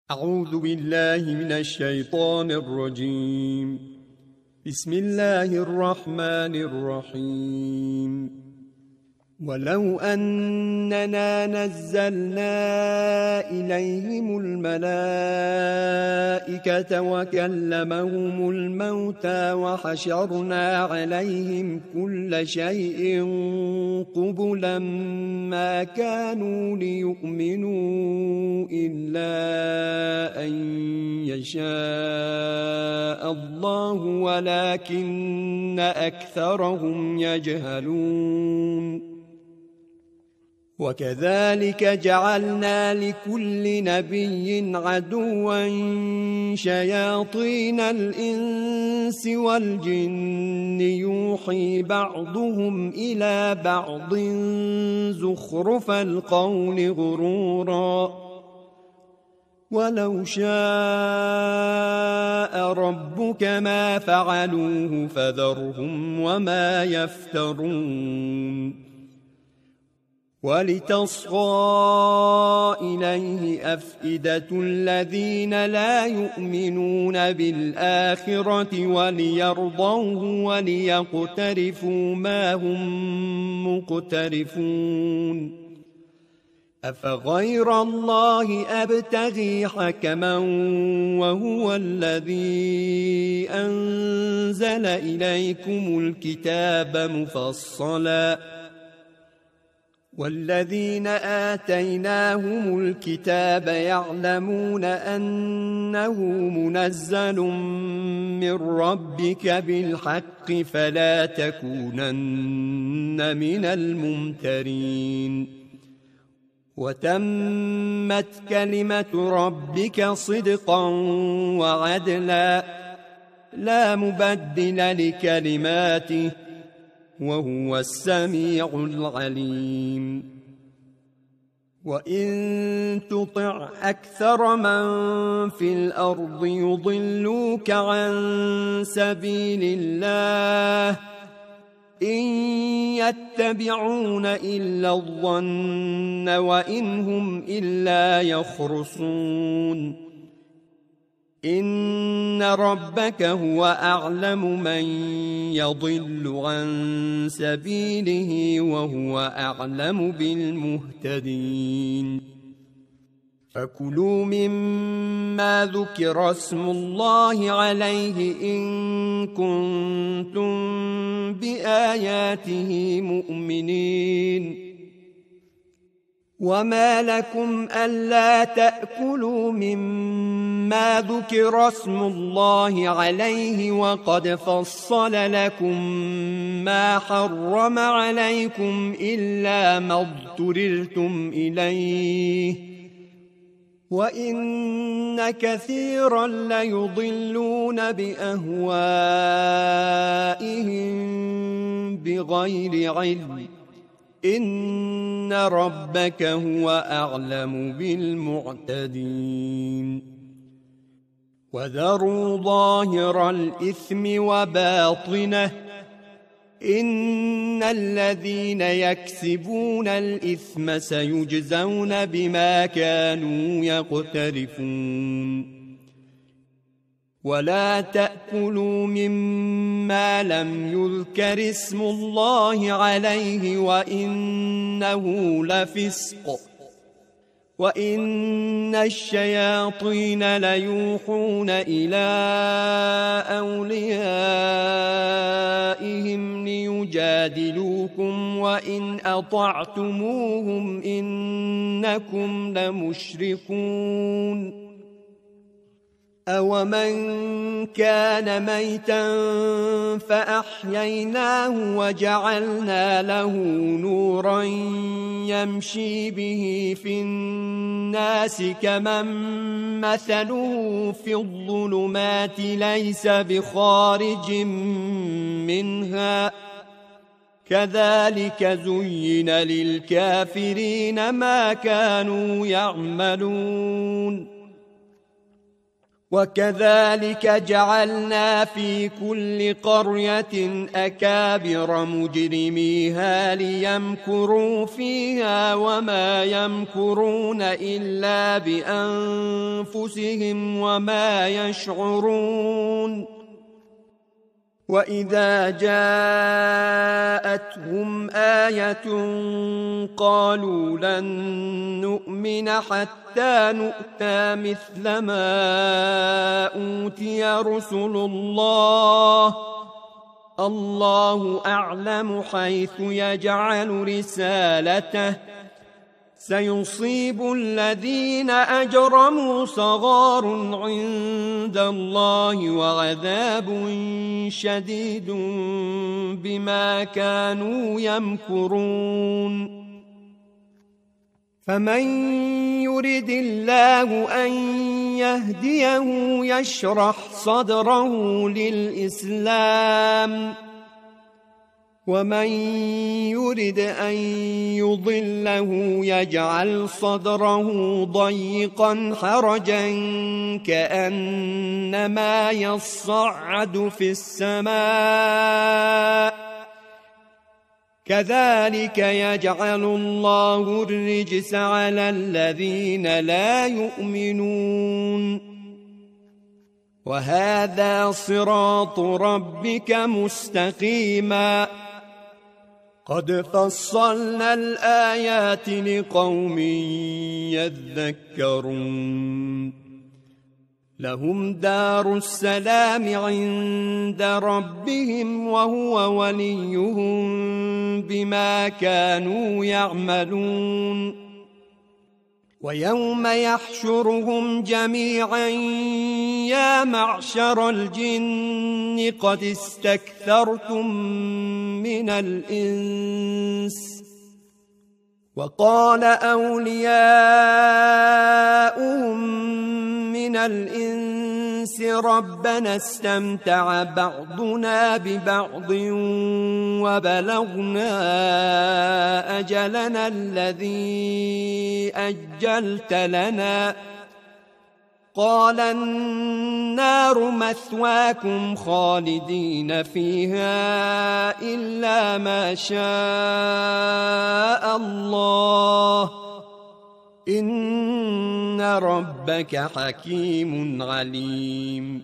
أعوذ بالله من الشيطان الرجيم. بسم الله الرحمن الرحيم. ولو أننا نزلنا إليهم الملائكة وكلمهم الموتى وحشرنا عليهم كل شيء قبلا ما كانوا ليؤمنوا إلا أن يشاء الله ولكن أكثرهم يجهلون. وكذلك جعلنا لكل نبي عدوا شياطين الإنس والجن يوحي بعضهم إلى بعض زخرف القول غرورا ولو شاء ربك ما فعلوه فذرهم وما يفترون. ولتصغى إليه أفئدة الذين لا يؤمنون بالآخرة وليرضوه وليقترفوا ما هم مقترفون. أفغير الله أبتغي حكما وهو الذي أنزل إليكم الكتاب مفصلا والذين آتيناهم الكتاب يعلمون أنه منزل من ربك بالحق فلا تكونن من الممترين. وتمت كلمة ربك صدقا وعدلا لا مبدل لكلماته وهو السميع العليم. وإن تطع أكثر من في الأرض يضلوك عن سبيل الله إن يتبعون إلا الظن وإن هم إلا يخرصون. إن ربك هو أعلم من يضل عن سبيله وهو أعلم بالمهتدين. فكلوا مما ذكر اسم الله عليه إن كنتم بآياته مؤمنين. وما لكم ألا تأكلوا مما ذكر اسم الله عليه وقد فصل لكم ما حرم عليكم إلا ما اضطررتم إليه وإن كثيرا ليضلون بأهوائهم بغير علم إن ربك هو أعلم بالمعتدين. وذروا ظاهر الإثم وباطنه إن الذين يكسبون الإثم سيجزون بما كانوا يقترفون. ولا تأكلوا مما لم يذكر اسم الله عليه وإنه لفسق وإن الشياطين ليوحون إلى أوليائهم ليجادلوكم وإن أطعتموهم إنكم لمشركون. أومن كان ميتا فأحييناه وجعلنا له نورا يمشي به في الناس كمن مثله في الظلمات ليس بخارج منها كذلك زين للكافرين ما كانوا يعملون. وكذلك جعلنا في كل قرية أكابر مجرميها ليمكروا فيها وما يمكرون إلا بأنفسهم وما يشعرون وإذا جاءتهم آية قالوا لن نؤمن حتى نؤتى مثل ما أوتي رسل الله الله أعلم حيث يجعل رسالته سيصيب الذين أجرموا صغار عند الله وعذاب شديد بما كانوا يمكرون فمن يرد الله أن يهديه يشرح صدره للإسلام ومن يرد أن يضله يجعل صدره ضيقا حرجا كأنما يصعد في السماء كذلك يجعل الله الرجس على الذين لا يؤمنون وهذا صراط ربك مستقيما قد فصلنا الآيات لقوم يذكرون لهم دار السلام عند ربهم وهو وليهم بما كانوا يعملون ويوم يحشرهم جميعا يا معشر الجن قد استكثرتم من الإنس وقال أولياؤهم من الإنس ربنا استمتع بعضنا ببعض وبلغنا أجلنا الذي أجلت لنا قال النار مثواكم خالدين فيها إلا ما شاء الله إن ربك حكيم عليم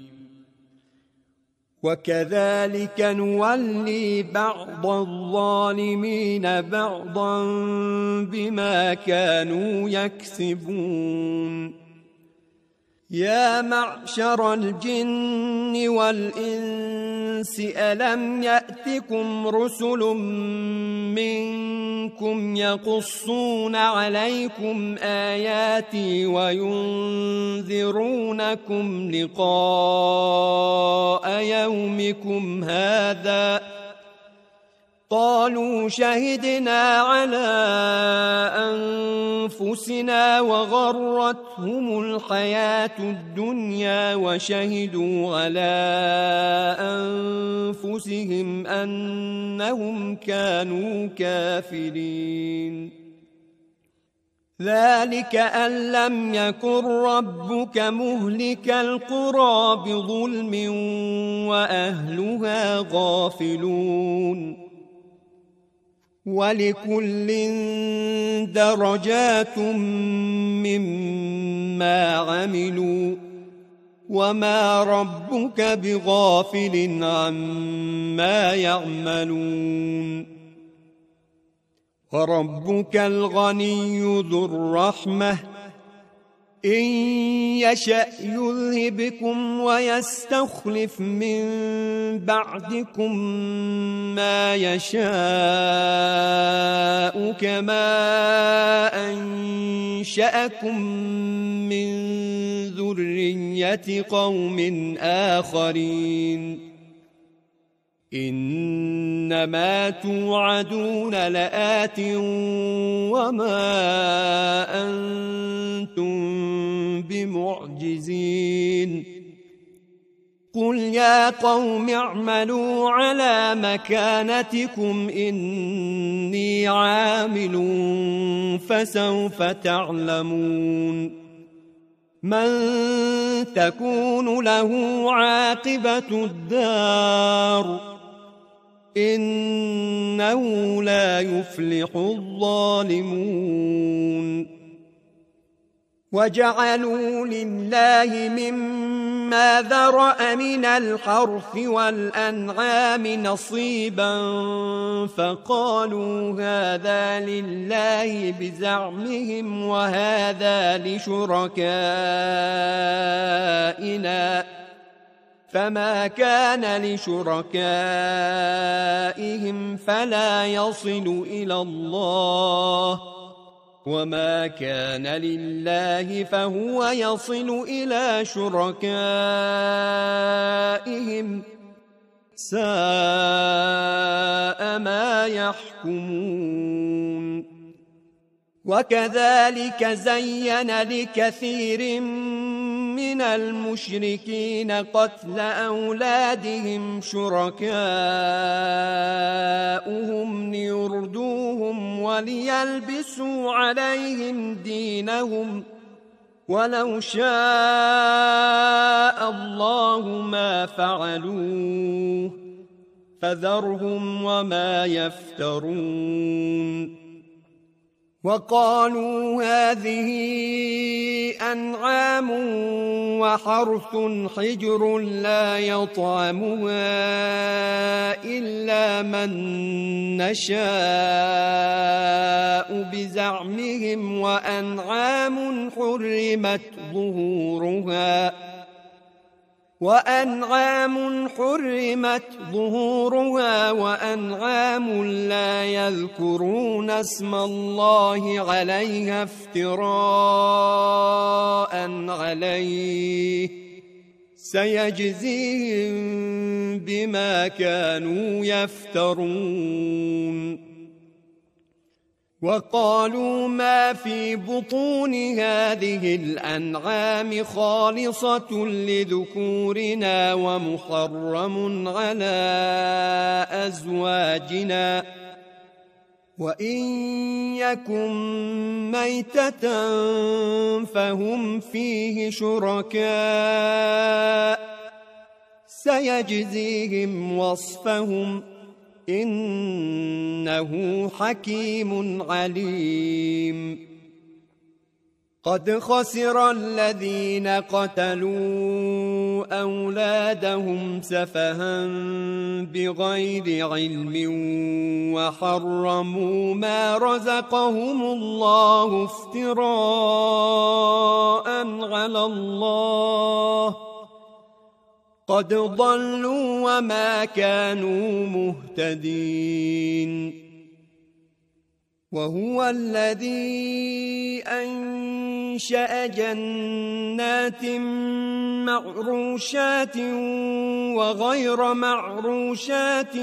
وكذلك نولي بعض الظالمين بعضا بما كانوا يكسبون يا معشر الجن والإنس ألم يأتكم رسل منكم يقصون عليكم آياتي وينذرونكم لقاء يومكم هذا قالوا شهدنا على أنفسنا وغرتهم الحياة الدنيا وشهدوا على أنفسهم أنهم كانوا كافرين ذلك أن لم يكن ربك مهلك القرى بظلم وأهلها غافلون ولكل درجات مما عملوا وما ربك بغافل عما يعملون وربك الغني ذو الرحمة إن يشأ يذهبكم ويستخلف من بعدكم ما يشاء كما أنشأكم من ذرية قوم آخرين إنما توعدون لآت وما أنتم بمعجزين قل يا قوم اعملوا على مكانتكم إني عامل فسوف تعلمون من تكون له عاقبة الدار إنه لا يفلح الظالمون وجعلوا لله مما ذرأ من الحرث والأنعام نصيبا فقالوا هذا لله بزعمهم وهذا لشركائنا فما كان لشركائهم فلا يصل إلى الله وما كان لله فهو يصل إلى شركائهم ساء ما يحكمون وكذلك زين لكثير من المشركين قتل أولادهم شركاؤهم ليردوهم وليلبسوا عليهم دينهم ولو شاء الله ما فعلوه فذرهم وما يفترون وقالوا هذه أنعام وحرث حجر لا يطعمها إلا من نشاء بزعمهم وأنعام حرمت ظهورها وأنعام لا يذكرون اسم الله عليها افتراء عليه سيجزيهم بما كانوا يفترون وقالوا ما في بطون هذه الأنعام خالصة لذكورنا ومحرم على أزواجنا وإن يكن ميتة فهم فيه شركاء سيجزيهم وصفهم إنه حكيم عليم قد خسر الذين قتلوا أولادهم سفها بغير علم وحرموا ما رزقهم الله افتراء على الله قد ضلوا وما كانوا مهتدين وهو الذي أنشأ جنات معروشات وغير معروشات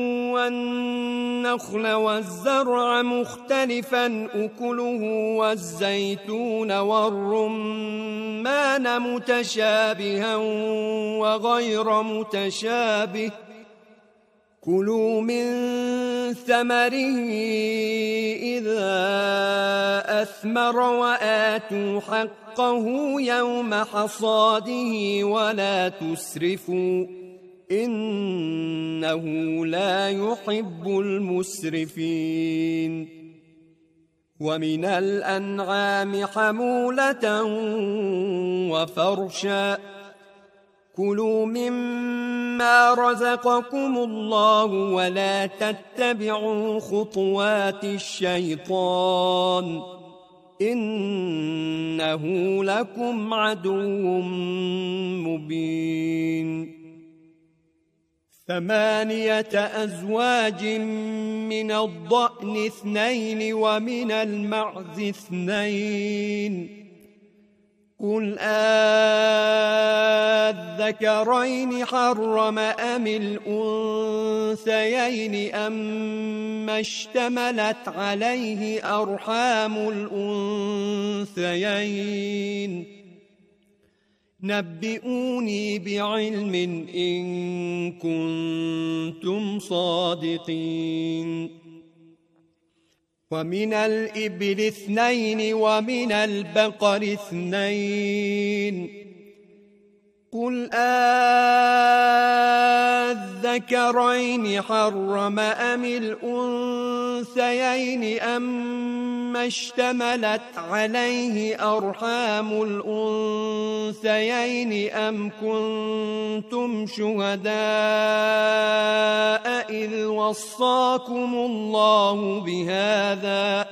والنخل والزرع مختلفا أكله والزيتون والرمان متشابها وغير متشابه كلوا من ثمره إذا أثمر وآتوا حقه يوم حصاده ولا تسرفوا إنه لا يحب المسرفين ومن الأنعام حمولة وفرشا كلوا مما رزقكم الله ولا تتبعوا خطوات الشيطان إنه لكم عدو مبين 8 أزواج من الضأن 2 ومن المعز 2 قل الذكرين حرم أم الأنثيين أما اشتملت عليه أرحام الأنثيين نبئوني بعلم إن كنتم صادقين ومن الإبل 2 ومن البقر 2 قل أذكرين حرم أم الأنثيين أما اشتملت عليه أرحام الأنثيين أم كنتم شهداء إذ وصاكم الله بهذا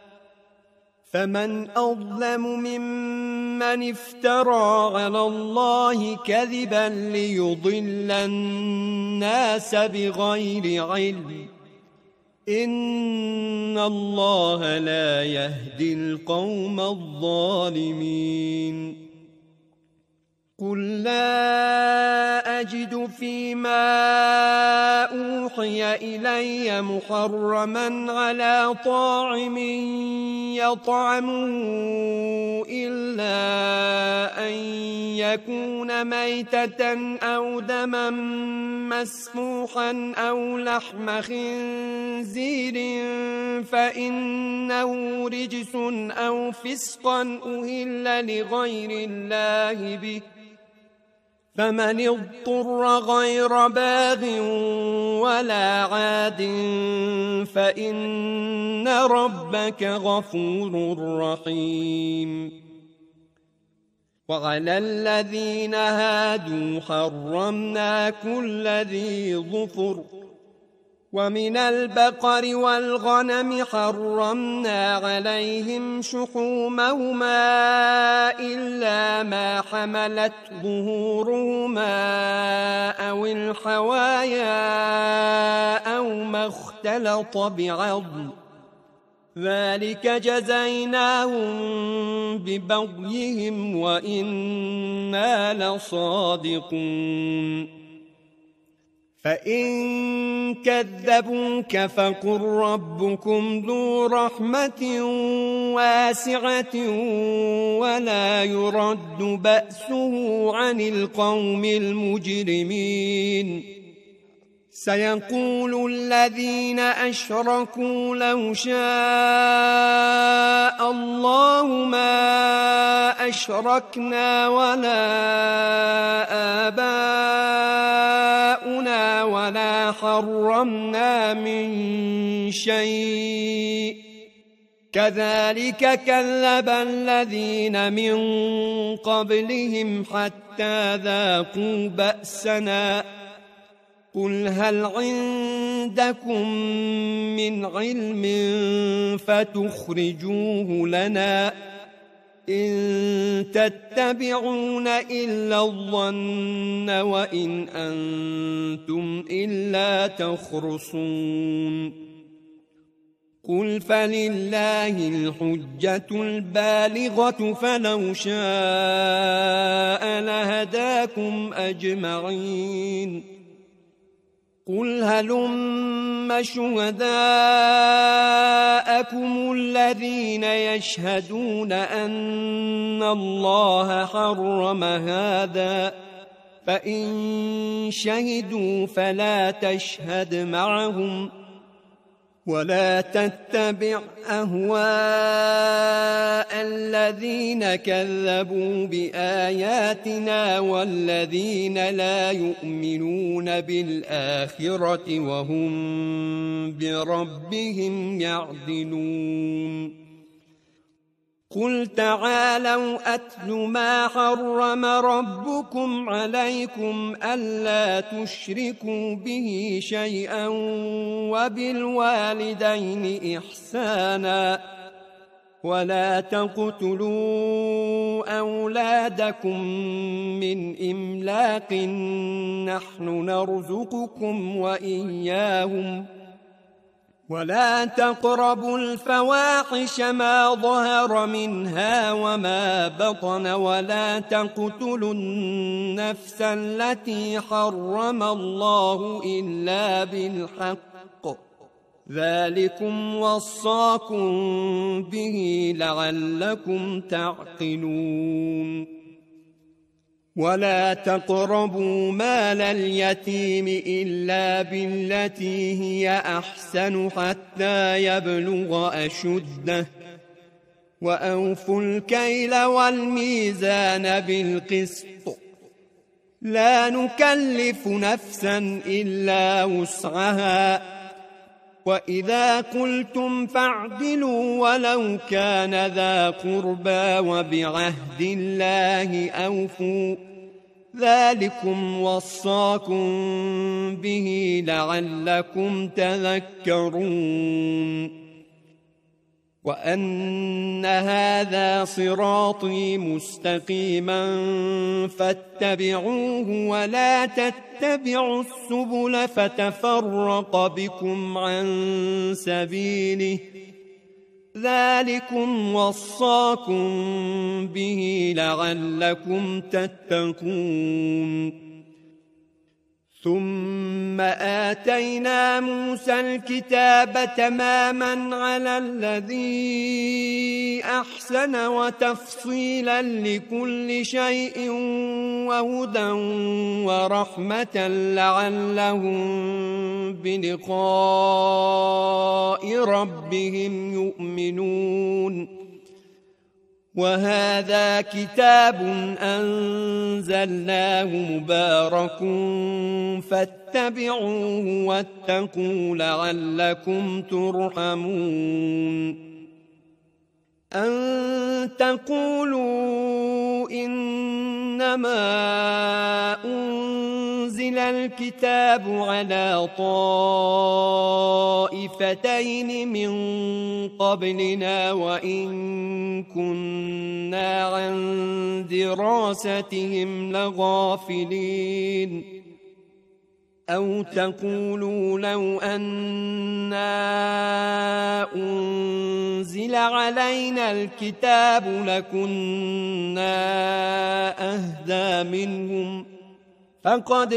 فمن أظلم ممن افترى على الله كذبا ليضل الناس بغير علم إن الله لا يهدي القوم الظالمين قل لا أجد فيما أوحي إلي محرما على طاعم يطعمه إلا أن يكون ميتة أو دما مسفوحا أو لحم خنزير فإنه رجس أو فسقا أهل لغير الله به فمن اضطر غير باغ ولا عاد فإن ربك غفور رحيم وعلى الذين هادوا حرمنا كل ذي ظفر ومن البقر والغنم حرمنا عليهم شحومهما إلا ما حملت ظهورهما أو الحوايا أو ما اختلط بعظم ذلك جزيناهم ببغيهم وإنا لصادقون فإن كذبوك فقل ربكم ذو رحمة واسعة ولا يرد بأسه عن القوم المجرمين سيقول الذين أشركوا لو شاء الله ما أشركنا ولا آباؤنا ولا حرمنا من شيء كذلك كذب الذين من قبلهم حتى ذاقوا بأسنا قل هل عندكم من علم فتخرجوه لنا إن تتبعون إلا الظن وإن أنتم إلا تخرصون قل فلله الحجة البالغة فلو شاء لهداكم أجمعين قل هلم شهداءكم الذين يشهدون أن الله حرم هذا فإن شهدوا فلا تشهد معهم ولا تتبع أهواء الذين كذبوا بآياتنا والذين لا يؤمنون بالآخرة وهم بربهم يعدلون قل تعالوا أتل ما حرم ربكم عليكم ألا تشركوا به شيئا وبالوالدين إحسانا ولا تقتلوا أولادكم من إملاق نحن نرزقكم وإياهم ولا تقربوا الفواحش ما ظهر منها وما بطن ولا تقتلوا النفس التي حرم الله إلا بالحق ذلكم وصاكم به لعلكم تعقلون ولا تقربوا مال اليتيم إلا بالتي هي أحسن حتى يبلغ أشده وأوفوا الكيل والميزان بالقسط لا نكلف نفسا إلا وسعها وإذا قلتم فاعدلوا ولو كان ذا قربى وبعهد الله أوفوا ذلكم وصاكم به لعلكم تذكرون وأن هذا صراطي مستقيما فاتبعوه ولا تتبعوا السبل فتفرق بكم عن سبيله ذلكم وصاكم به لعلكم تتقون ثم آتينا موسى الكتاب تماما على الذي أحسن وتفصيلا لكل شيء وهدى ورحمة لعلهم بلقاء ربهم يؤمنون وهذا كتاب أنزلناه مبارك فاتبعوه واتقوا لعلكم ترحمون أن تقولوا إنما أنزل الكتاب على طائفتين من قبلنا وإن كنا عن دراستهم لغافلين أو تقولوا لو أنا أنزل علينا الكتاب لكنا أهدى منهم فقد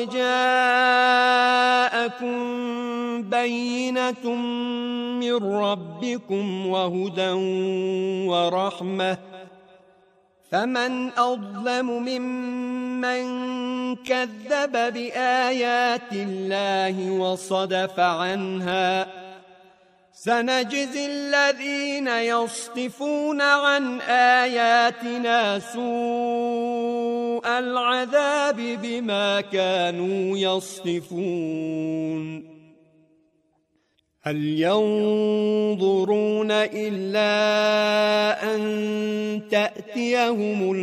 جاءكم بينة من ربكم وهدى ورحمة فمن أظلم ممن كذب بآيات الله وصدف عنها سنجزي الذين يصدفون عن آياتنا سوء العذاب بما كانوا يصدفون هل ينظرون إلا أن تأتيهم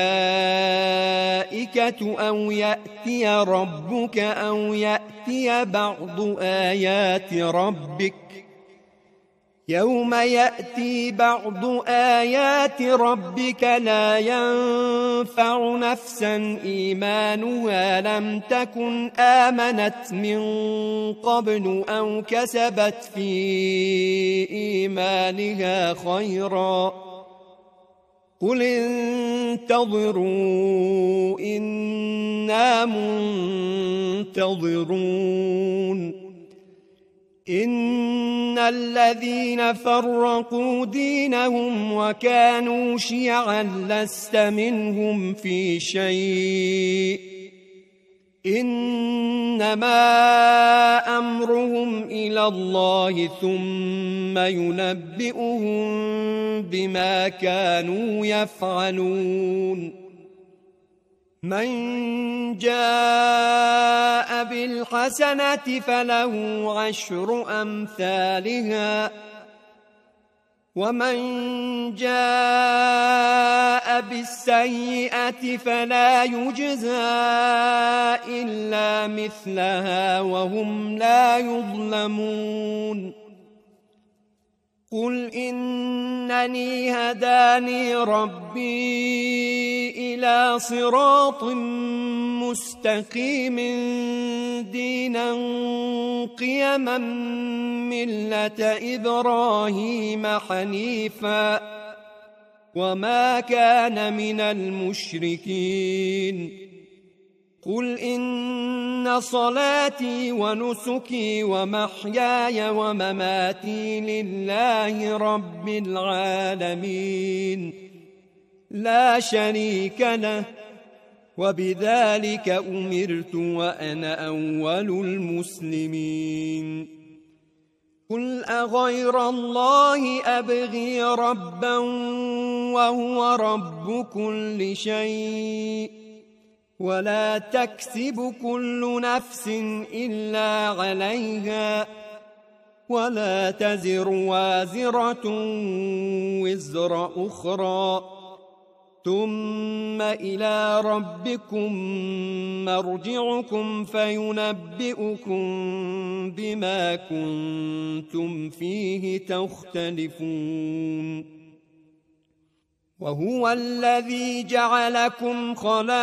الملائكة أو يأتي ربك أو يأتي بعض آيات ربك يوم يأتي بعض آيات ربك لا ينفع نفسا إيمانها لم تكن آمنت من قبل أو كسبت في إيمانها خيرا قل انتظروا إنا منتظرون إن الذين فرقوا دينهم وكانوا شيعا لست منهم في شيء إنما أمرهم إلى الله ثم ينبئهم بما كانوا يفعلون من جاء بالحسنة فله عشر أمثالها ومن جاء بالسيئة فلا يجزى إلا مثلها وهم لا يظلمون قل إنني هداني ربي إلى صراط مستقيم دينا قيما ملة إبراهيم حنيفا وما كان من المشركين قل إن صلاتي ونسكي ومحياي ومماتي لله رب العالمين لا شريك له وبذلك أمرت وأنا أول المسلمين قل أغير الله أبغي ربا وهو رب كل شيء ولا تكسب كل نفس إلا عليها ولا تزر وازرة وزر أخرى ثم إلى ربكم مرجعكم فينبئكم بما كنتم فيه تختلفون وهو الذي جعلكم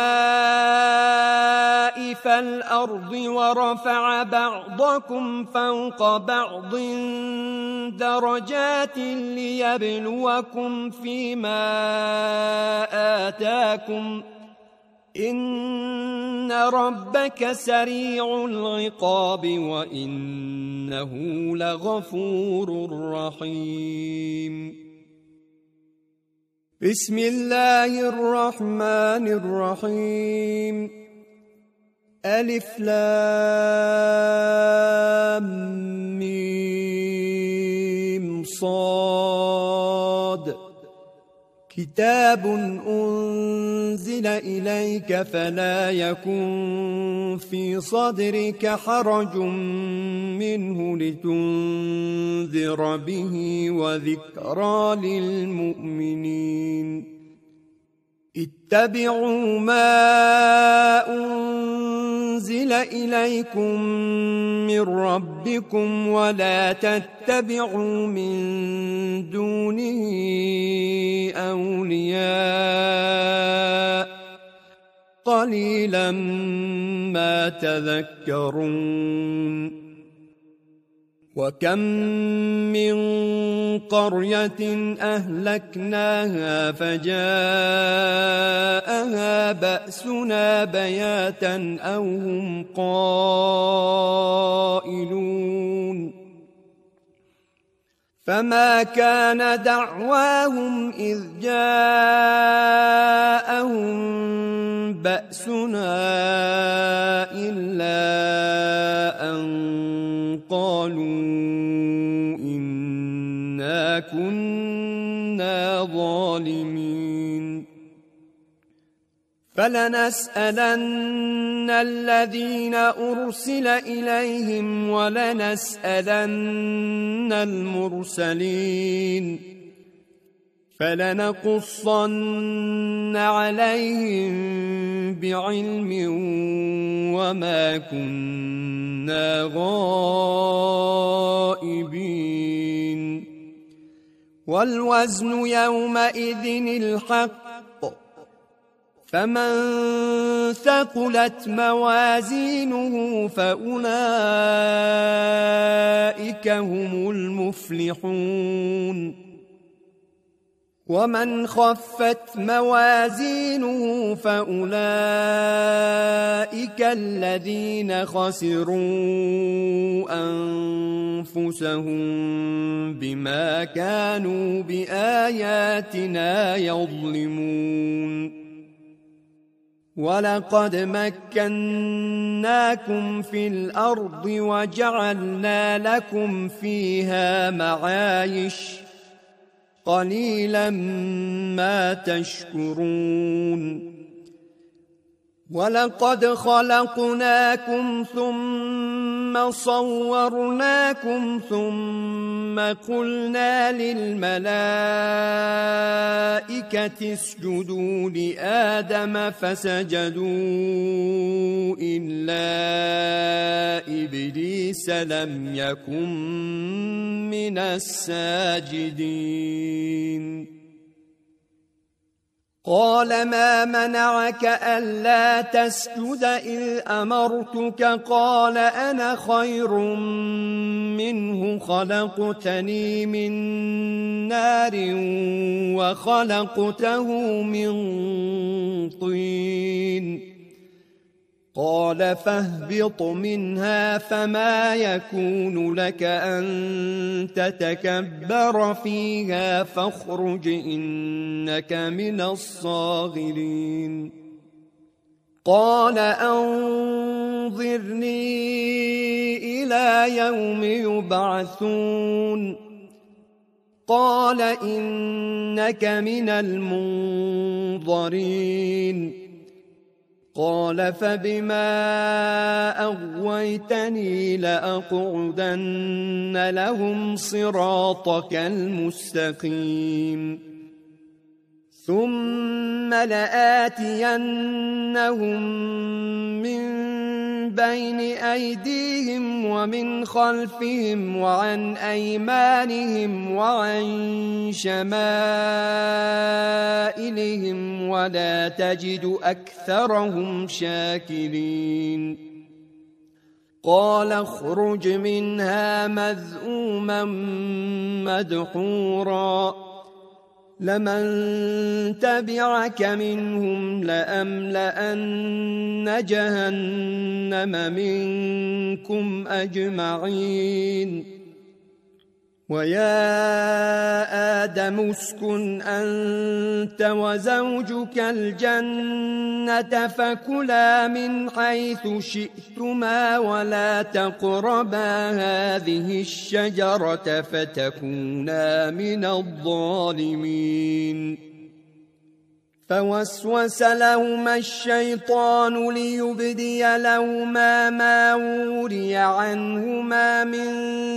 خلائف الأرض ورفع بعضكم فوق بعض درجات ليبلوكم فيما آتاكم إن ربك سريع العقاب وإنه لغفور رحيم بسم الله الرحمن الرحيم ألف لام ميم صاد كتاب أنزل إليك فلا يكن في صدرك حرج منه لتنذر به وذكرى للمؤمنين اتبعوا ما أنزل إليكم من ربكم ولا تتبعوا من دونه أولياء قليلا ما تذكرون وكم من قرية أهلكناها فجاءها بأسنا بياتا أو هم قائلون فما كان دعواهم إذ جاءهم بأسنا إلا أن قالوا إنا كنا ظالمين فلنسألن الذين أرسل إليهم ولنسألن المرسلين فلنقصن عليهم بعلم وما كنا غائبين والوزن يومئذ الحق فمن ثقلت موازينه فأولئك هم المفلحون ومن خفت موازينه فأولئك الذين خسروا أنفسهم بما كانوا بآياتنا يظلمون ولقد مكناكم في الأرض وجعلنا لكم فيها معايش قليلا ما تشكرون ولقد خلقناكم ثم صورناكم ثم قلنا للملائكة اسجدوا لآدم فسجدوا إلا إبليس لم يكن من الساجدين قال ما منعك ألا تسجد إذ أمرتك قال أنا خير منه خلقتني من نار وخلقته من طين قال فاهبط منها فما يكون لك أن تتكبر فيها فاخرج إنك من الصاغرين قال أنظرني إلى يوم يبعثون قال إنك من المنظرين قال فبما أغويتني لأقعدن لهم صراطك المستقيم ثم لآتينهم من بين أيديهم ومن خلفهم وعن أيمانهم وعن شمائلهم ولا تجد أكثرهم شاكرين قال اخرج منها مذءوما مدحورا لمن تبعك منهم لأملأن جهنم منكم أجمعين ويا آدم اسكن أنت وزوجك الجنة فكلا من حيث شئتما ولا تقربا هذه الشجرة فتكونا من الظالمين فوسوس لهما الشيطان ليبدي لهما ما وري عنهما من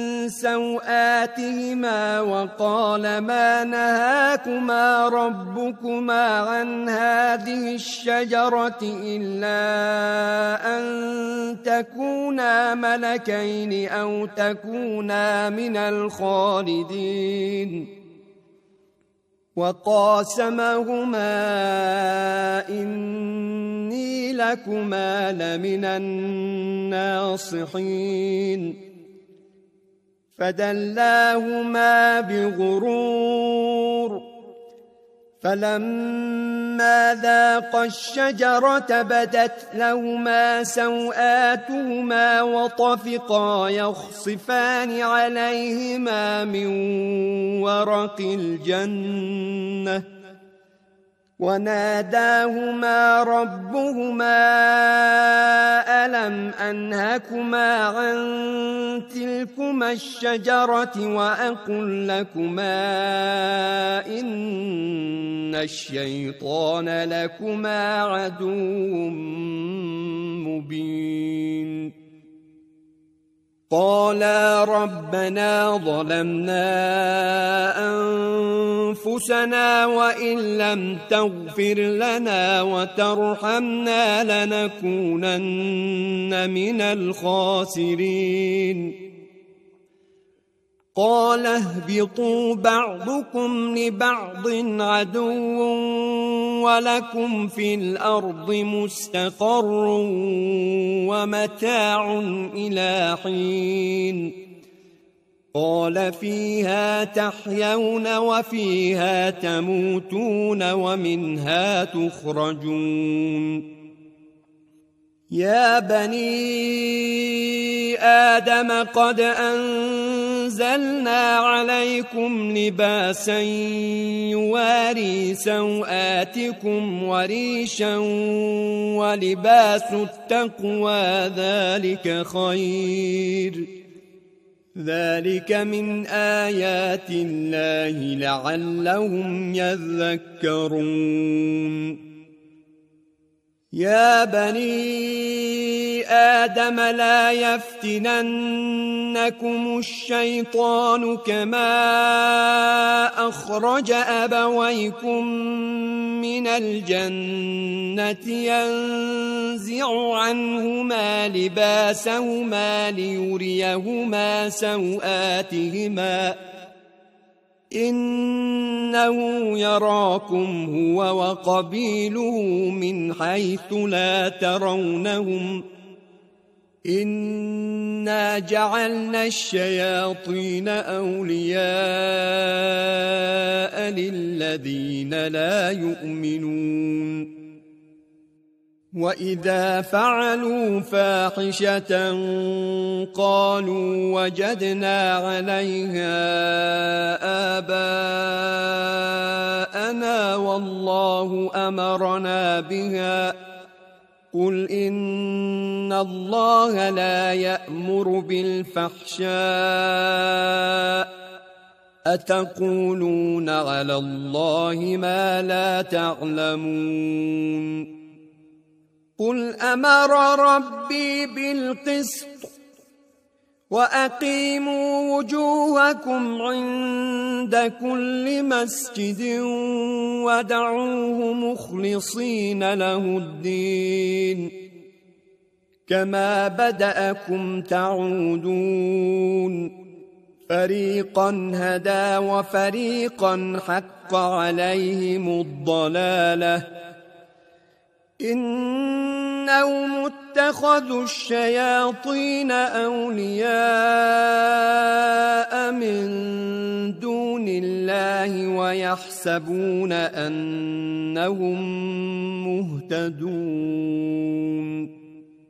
سوآتهما وقال ما نهاكما ربكما عن هذه الشجرة إلا أن تكونا ملكين أو تكونا من الخالدين وقاسمهما إني لكما لمن الناصحين فدلاهما بغرور فلما ذاقا الشجرة بدت لهما سوآتهما وطفقا يخصفان عليهما من ورق الجنة وناداهما ربهما ألم أنهكما عن تلكما الشجرة وأقل لكما إن الشيطان لكما عدو مبين قالا ربنا ظلمنا أنفسنا وإن لم تغفر لنا وترحمنا لنكونن من الخاسرين قال اهبطوا بعضكم لبعض عدو ولكم في الأرض مستقر ومتاع إلى حين قال فيها تحيون وفيها تموتون ومنها تخرجون يا بني آدم قد أنزلنا عليكم لباسا يواري سوآتكم وريشا ولباس التقوى ذلك خير ذلك من آيات الله لعلهم يذكرون يا بني آدم لا يفتننكم الشيطان كما أخرج أبويكم من الجنة ينزع عنهما لباسهما ليريهما سوآتهما إنه يراكم هو وقبيله من حيث لا ترونهم إنا جعلنا الشياطين أولياء للذين لا يؤمنون وإذا فعلوا فاحشة قالوا وجدنا عليها آباءنا والله أمرنا بها قل إن الله لا يأمر بالفحشاء أتقولون على الله ما لا تعلمون قل أمر ربي بالقسط وأقيموا وجوهكم عند كل مسجد ودعوه مخلصين له الدين كما بدأكم تعودون فريقا هدى وفريقا حق عليهم الضلالة إنهم اتخذوا الشياطين أولياء من دون الله ويحسبون أنهم مهتدون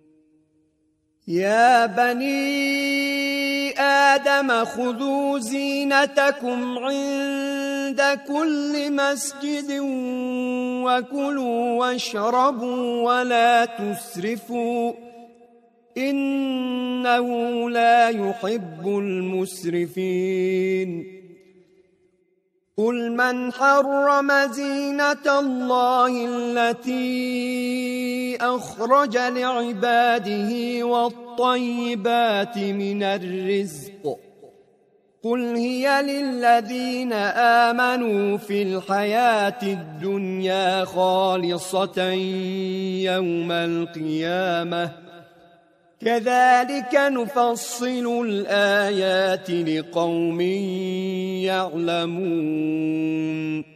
يا بني آدم خذوا زينتكم عند كل مسجد وكلوا واشربوا ولا تسرفوا إنه لا يحب المسرفين قل من حرم زينة الله التي أخرج لعباده والطيبات من الرزق قل هي للذين آمنوا في الحياة الدنيا خالصة يوم القيامة كذلك نفصل الآيات لقوم يعلمون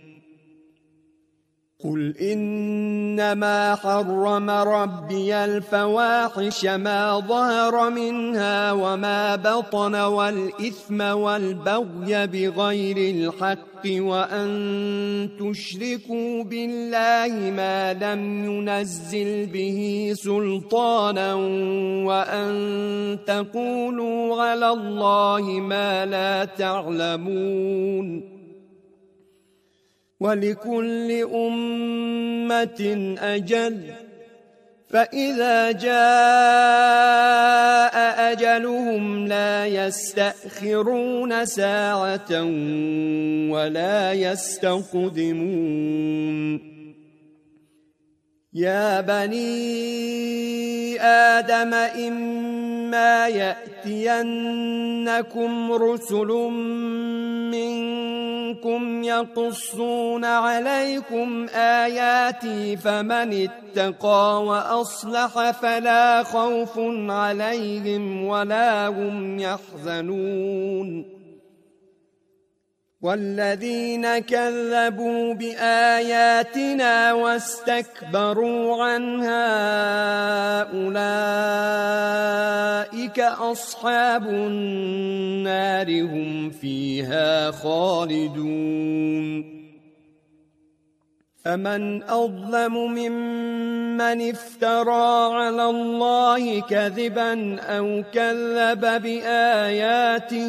قل إنما حرم ربي الفواحش ما ظهر منها وما بطن والإثم والبغي بغير الحق وأن تشركوا بالله ما لم ينزل به سلطانا وأن تقولوا على الله ما لا تعلمون ولكل أمة أجل فإذا جاء أجلهم لا يستأخرون ساعة ولا يستقدمون يا بني آدم إما يأتينكم رسل منكم يقصون عليكم آياتي فمن اتقى وأصلح فلا خوف عليهم ولا هم يحزنون والذين كذبوا بآياتنا واستكبروا عنها أولئك أصحاب النار هم فيها خالدون فمن أظلم ممن افترى على الله كذبا أو كذب بآياته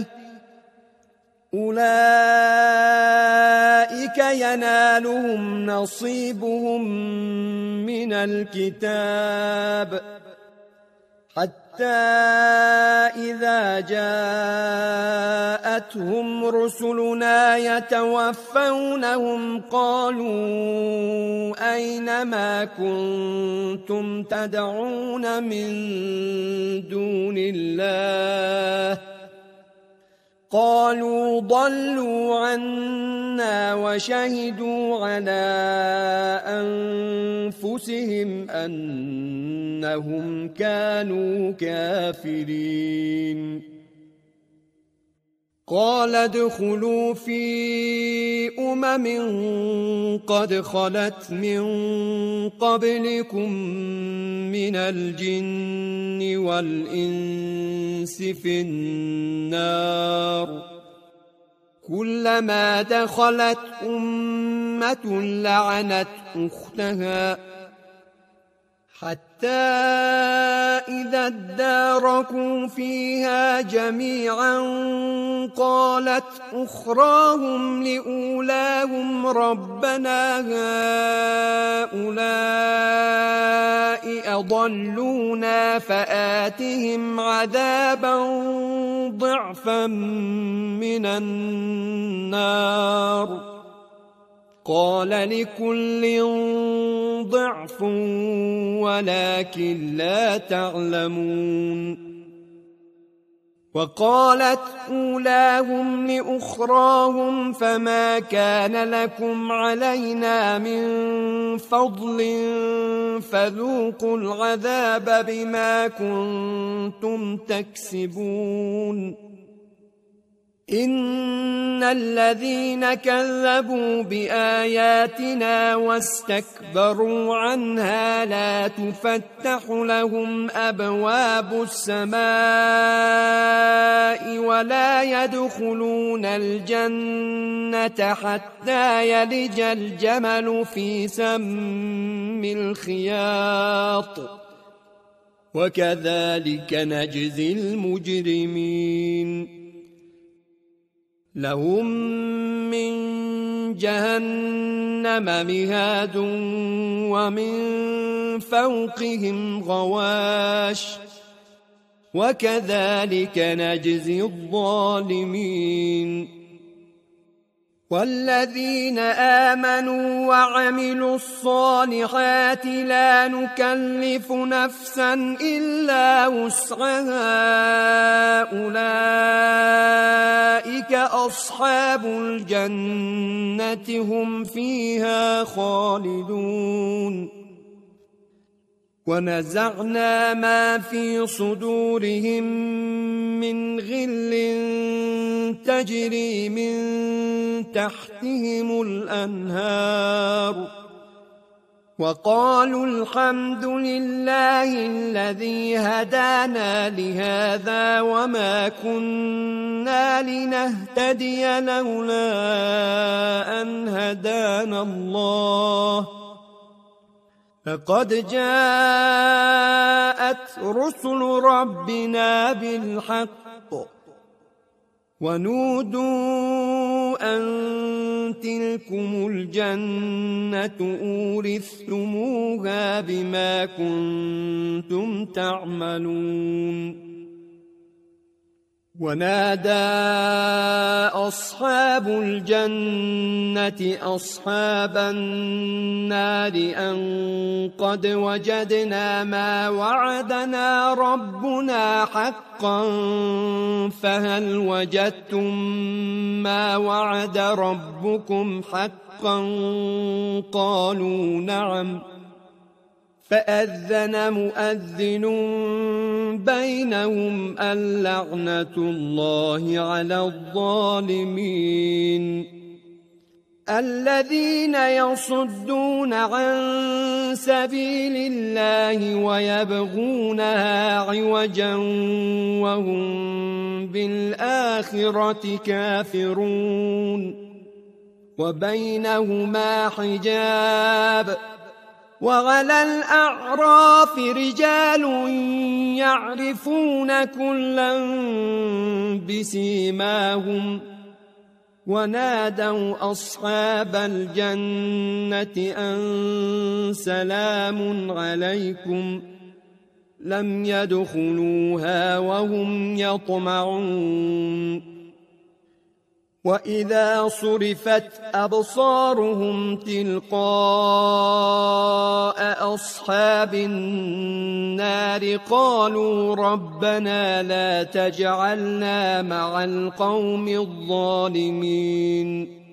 أولئك ينالهم نصيبهم من الكتاب حتى إذا جاءتهم رسلنا يتوفونهم قالوا أين ما كنتم تدعون من دون الله قالوا ضلوا عنا وشهدوا على أنفسهم أنهم كانوا كافرين قال ادخلوا في قد خلت من قبلكم من الجن والإنس في النار كلما دخلت أمة لعنت أختها حتى إذا اداركوا فيها جميعا قالت أخراهم لأولاهم ربنا هؤلاء أضلونا فآتهم عذابا ضعفا من النار قال لكل ضعف ولكن لا تعلمون. وقالت أولاهم لأخراهم فما كان لكم علينا من فضل فذوقوا العذاب بما كنتم تكسبون. إن الذين كذبوا بآياتنا واستكبروا عنها لا تفتح لهم أبواب السماء ولا يدخلون الجنة حتى يلج الجمل في سم الخياط وكذلك نجزي المجرمين. لهم من جهنم مهاد ومن فوقهم غواش وكذلك نجزي الظالمين. والذين آمنوا وعملوا الصالحات لا نكلف نفسا إلا وسعها أولئك أصحاب الجنة هم فيها خالدون. ونزعنا ما في صدورهم من غل تجري من تحتهم الأنهار وقالوا الحمد لله الذي هدانا لهذا وما كنا لنهتدي لولا أن هدانا الله لقد جاءت رسل ربنا بالحق ونودوا أن تلكم الجنة أورثتموها بما كنتم تعملون. ونادى أصحاب الجنة أصحاب النار أن قد وجدنا ما وعدنا ربنا حقا فهل وجدتم ما وعد ربكم حقا قالوا نعم فأذن مؤذن بينهم اللعنة الله على الظالمين. الذين يصدون عن سبيل الله ويبغونها عوجا وهم بالآخرة كافرون وبينهما حجاب. وعلى الأعراف رجال يعرفون كلا بسيماهم ونادوا أصحاب الجنة أن سلام عليكم لم يدخلوها وهم يطمعون. وإذا صرفت أبصارهم تلقاء أصحاب النار قالوا ربنا لا تجعلنا مع القوم الظالمين.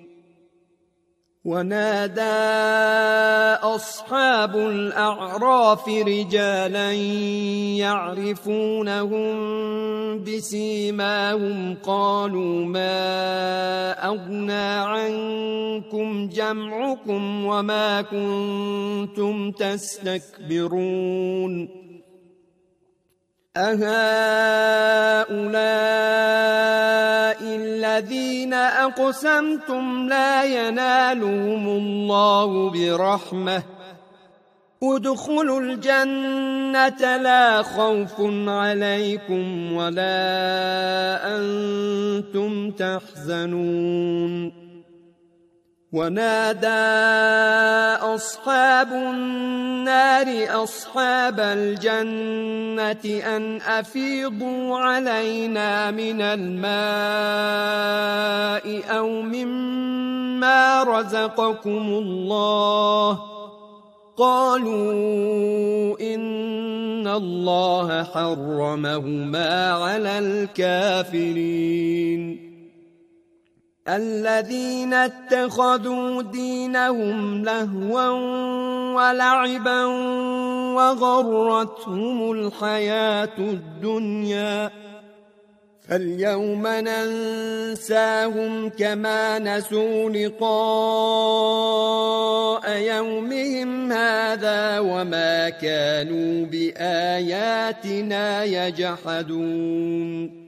ونادى أصحاب الأعراف رجالا يعرفونهم بسيماهم قالوا ما أغنى عنكم جمعكم وما كنتم تستكبرون أهؤلاء الذين أقسمتم لا ينالهم الله برحمة ادخلوا الجنة لا خوف عليكم ولا أنتم تحزنون. ونادى أصحاب النار أصحاب الجنة أن أفيضوا علينا من الماء أو مما رزقكم الله قالوا إن الله حرمهما على الكافرين الذين اتخذوا دينهم لهوا ولعبا وغرتهم الحياة الدنيا فاليوم ننساهم كما نسوا لقاء يومهم هذا وما كانوا بآياتنا يجحدون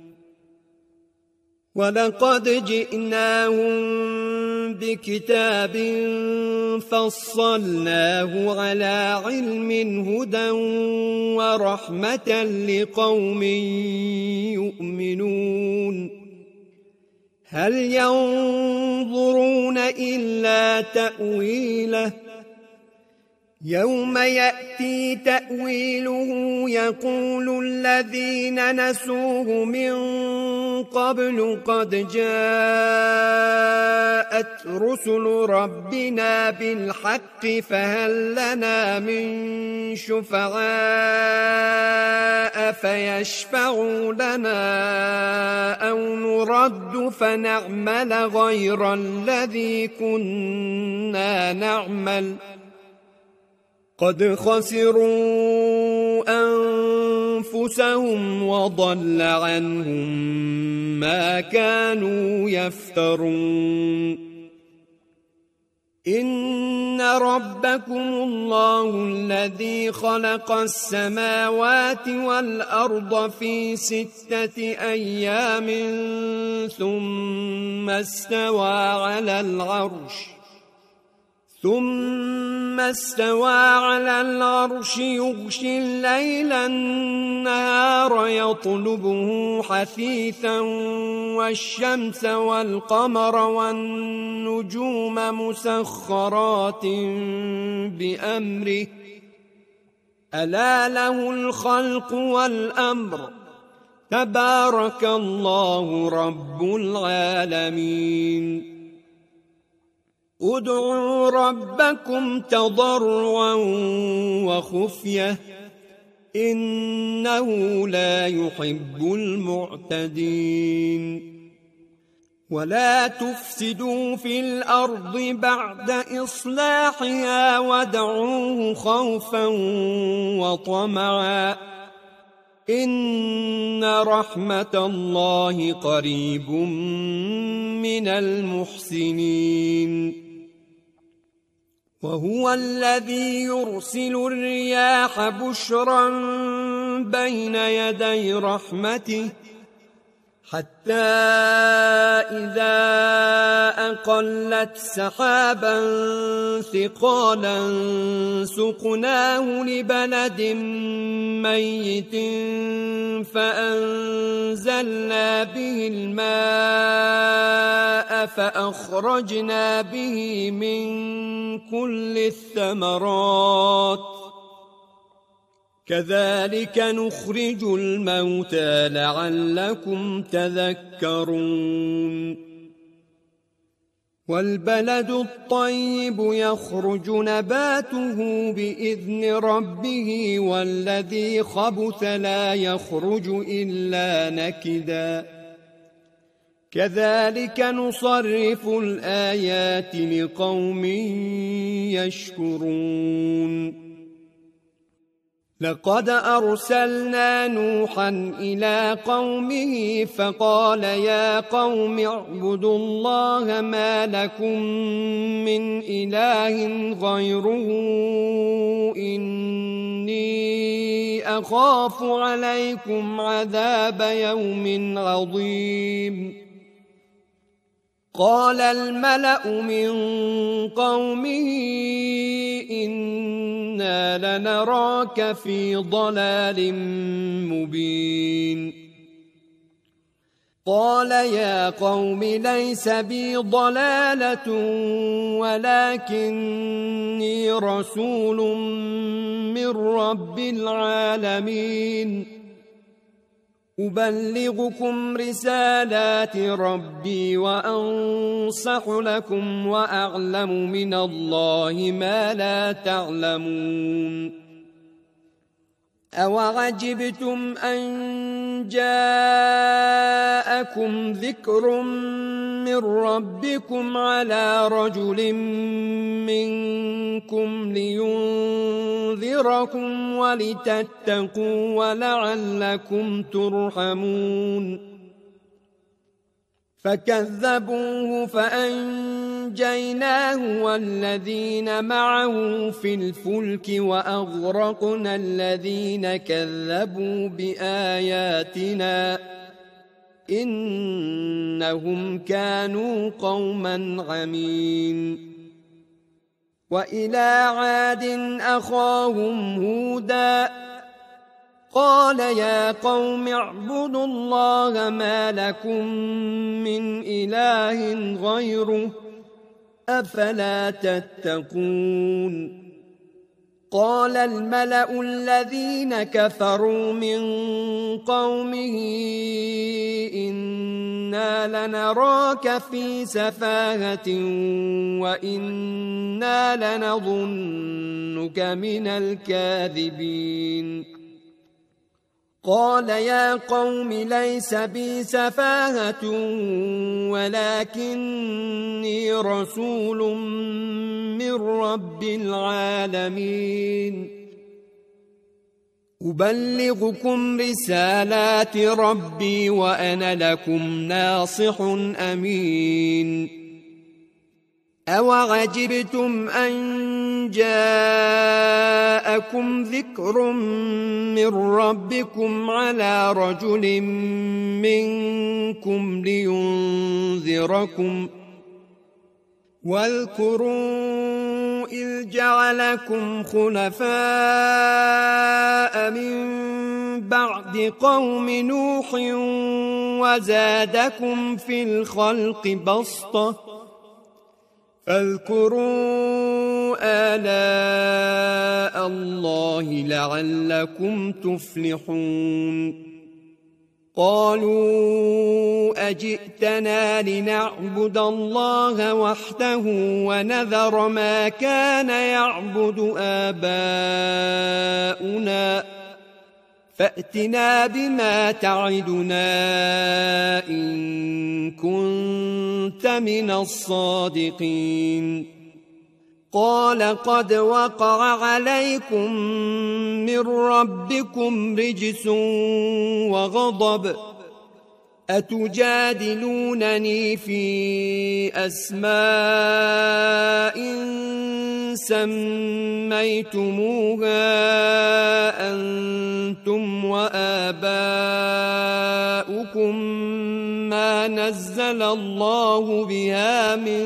ولقد جئناهم بكتاب فصلناه على علم هدى ورحمة لقوم يؤمنون هل ينظرون إلا تأويله يوم يأتي تأويله يقول الذين نسوه من قبل قد جاءت رسل ربنا بالحق فهل لنا من شفعاء فيشفعوا لنا أو نرد فنعمل غير الذي كنا نعمل قد خسروا أنفسهم وضل عنهم ما كانوا يفترون إن ربكم الله الذي خلق السماوات والأرض في 6 أيام ثم استوى على العرش يغشي الليل النهار يطلبه حثيثا والشمس والقمر والنجوم مسخرات بأمره ألا له الخلق والأمر تبارك الله رب العالمين ادعوا ربكم تضرعا وخفية إنه لا يحب المعتدين ولا تفسدوا في الأرض بعد إصلاحها وادعوه خوفا وطمعا إن رحمة الله قريب من المحسنين وهو الذي يرسل الرياح بشرا بين يدي رحمته حتى إذا أقلت سحابا ثقالا سقناه لبلد ميت فأنزلنا به الماء فأخرجنا به من كل الثمرات كذلك نخرج الموتى لعلكم تذكرون والبلد الطيب يخرج نباته بإذن ربه والذي خبث لا يخرج إلا نكدا كذلك نصرف الآيات لقوم يشكرون لقد أرسلنا نوحا إلى قومه فقال يا قوم اعبدوا الله ما لكم من إله غيره إني أخاف عليكم عذاب يوم عظيم قال الملأ من قومه إنا لنراك في ضلال مبين قال يا قوم ليس بي ضلالة ولكني رسول من رب العالمين أبلغكم رسالات ربي وأنصح لكم وأعلم من الله ما لا تعلمون أوعجبتم أن جاءكم ذكر من ربكم على رجل منكم لينذركم ولتتقوا ولعلكم ترحمون فكذبوه فأنجيناه والذين معه في الفلك وأغرقنا الذين كذبوا بآياتنا إنهم كانوا قوما عمين وإلى عاد أخاهم هودا قال يا قوم اعبدوا الله ما لكم من إله غيره أفلا تتقون قال الملأ الذين كفروا من قومه إنا لنراك في سفاهة وإنا لنظنك من الكاذبين قال يا قوم ليس بي سفاهة ولكني رسول من رب العالمين أبلغكم رسالات ربي وأنا لكم ناصح أمين أوعجبتم أن جاءكم ذكر من ربكم على رجل منكم لينذركم واذكروا إذ جعلكم خلفاء من بعد قوم نوح وزادكم في الخلق بسطة فاذكروا آلاء الله لعلكم تفلحون قالوا أجئتنا لنعبد الله وحده ونذر ما كان يعبد آباؤنا فأتنا بما تعدنا إن كنت من الصادقين قال قد وقع عليكم من ربكم رجس وغضب أتجادلونني في أسماء سميتموها أنتم وآباؤكم ما نزل الله بها من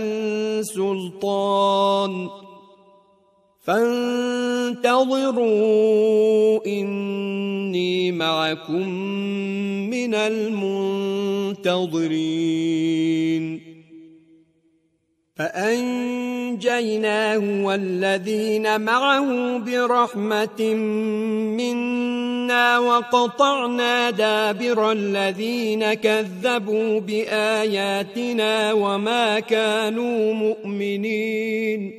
سلطان فانتظروا إني معكم من المنتظرين فأنجيناه والذين معه برحمة منا وقطعنا دابر الذين كذبوا بآياتنا وما كانوا مؤمنين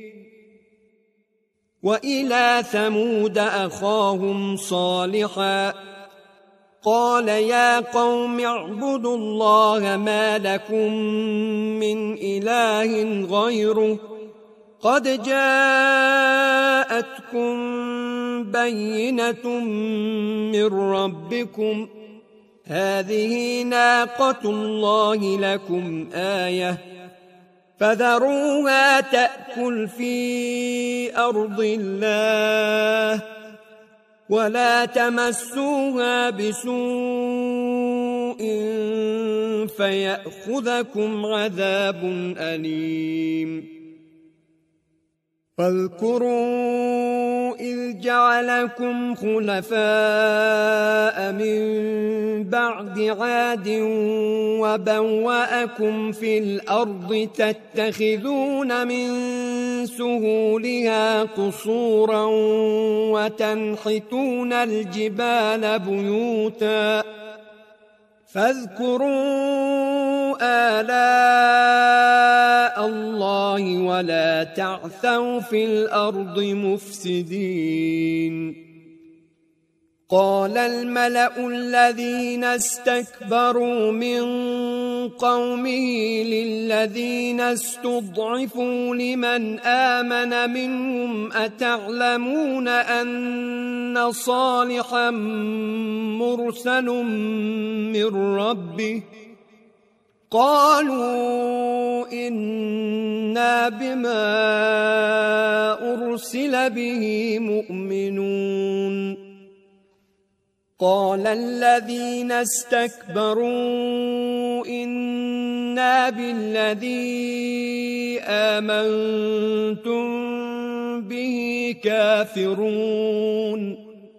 وإلى ثمود أخاهم صالحا قال يا قوم اعبدوا الله ما لكم من إله غيره قد جاءتكم بينة من ربكم هذه ناقة الله لكم آية فذروها تأكل في أرض الله ولا تمسوها بسوء فيأخذكم عذاب أليم فاذكروا إذ جعلكم خلفاء من بعد عاد وبوأكم في الأرض تتخذون من سهولها قصورا وتنحتون الجبال بيوتا فاذكروا آلاء الله ولا تعثوا في الأرض مفسدين قال الملأ الذين استكبروا من قومه للذين استضعفوا لمن آمن منهم أتعلمون أن صالحا مرسل من ربه قالوا إنا بما أرسل به مؤمنون قال الذين استكبروا إنا بالذي آمنتم به كافرون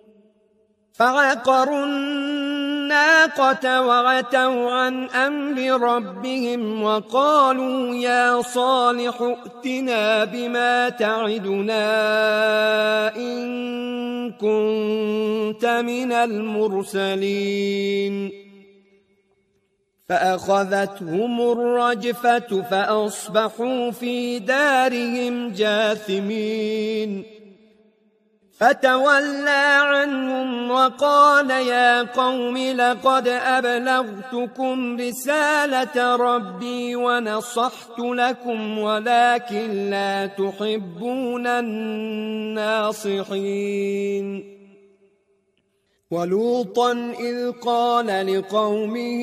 فعقروا الناقة وعتوا عن أمر ربهم وقالوا يا صالح ائتنا بما تعدنا إن كنت من المرسلين فأخذتهم الرجفة فأصبحوا في دارهم جاثمين فتولى عنهم وقال يا قوم لقد أبلغتكم رسالة ربي ونصحت لكم ولكن لا تحبون الناصحين ولوطا إذ قال لقومه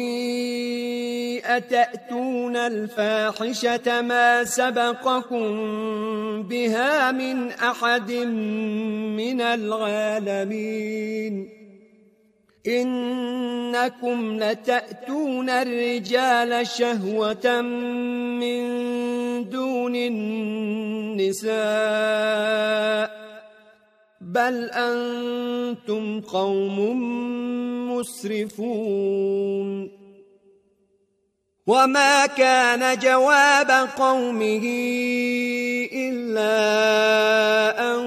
أتأتون الفاحشة ما سبقكم بها من أحد من العالمين إنكم لتأتون الرجال شهوة من دون النساء بل أنتم قوم مسرفون وما كان جواب قومه إلا أن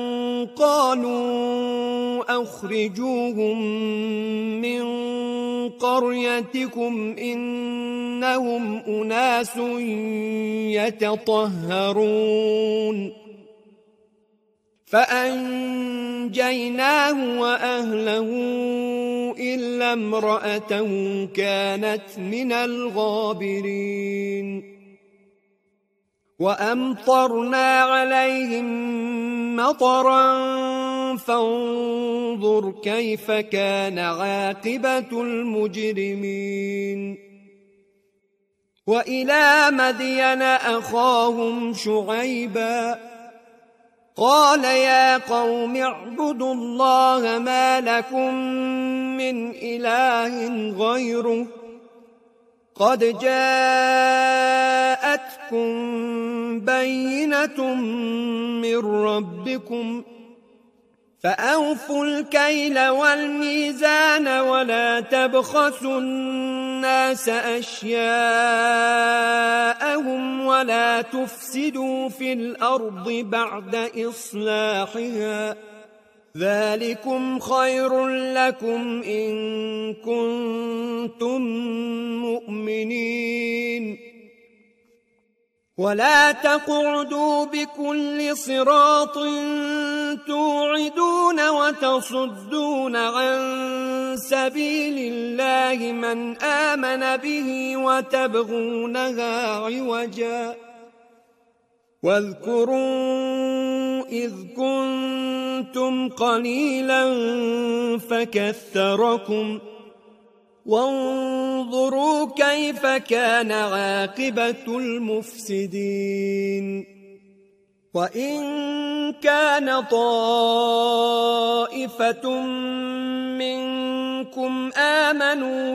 قالوا أخرجوهم من قريتكم إنهم أناس يتطهرون فأنجيناه وأهله إلا امرأته كانت من الغابرين وأمطرنا عليهم مطرا فانظر كيف كان عاقبة المجرمين وإلى مدين أخاهم شعيبا قال يا قوم اعبدوا الله ما لكم من إله غيره قد جاءتكم بينة من ربكم فأوفوا الكيل والميزان ولا تبخسوا الناس أشياءهم ولا تفسدوا في الأرض بعد إصلاحها ذلكم خير لكم إن كنتم مؤمنين ولا تقعدوا بكل صراط توعدون وتصدون عن سبيل الله من آمن به وتبغونها عوجا واذكروا إذ كنتم قليلا فكثركم وانظروا كيف كان عاقبة المفسدين وإن كان طائفة منكم آمنوا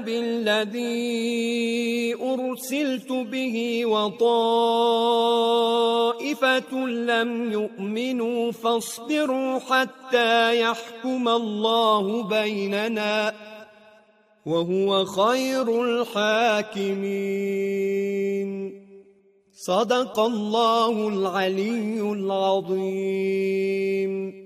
بالذي أرسلت به وطائفة طائفة لم يؤمنوا فاصبروا حتى يحكم الله بيننا وهو خير الحاكمين. صدق الله العلي العظيم.